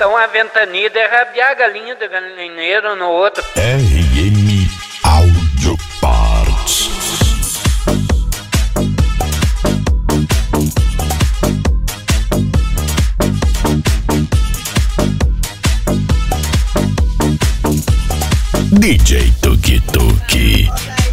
Então a ventania é rabiar a galinha do galinheiro no outro. RM Audio Parts. DJ Tuki Tuki.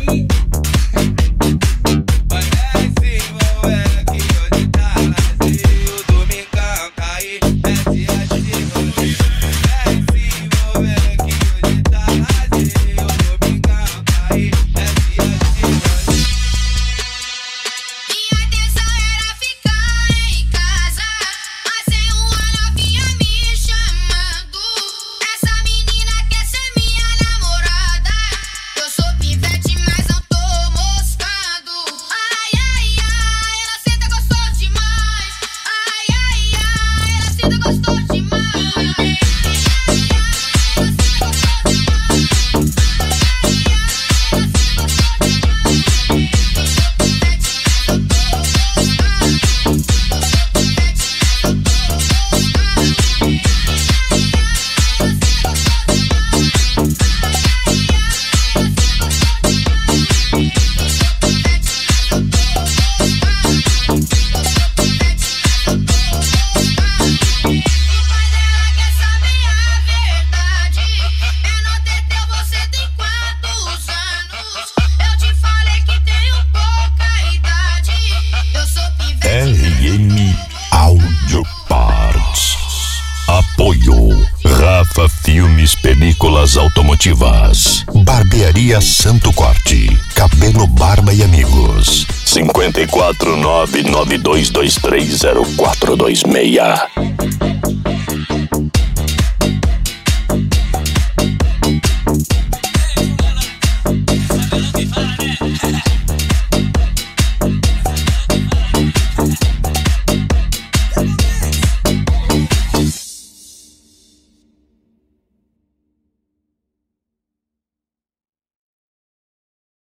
RM Audio Parts. Apoio Rafa Filmes, películas automotivas. Barbearia Santo Corte, cabelo, barba e amigos. 54992230426.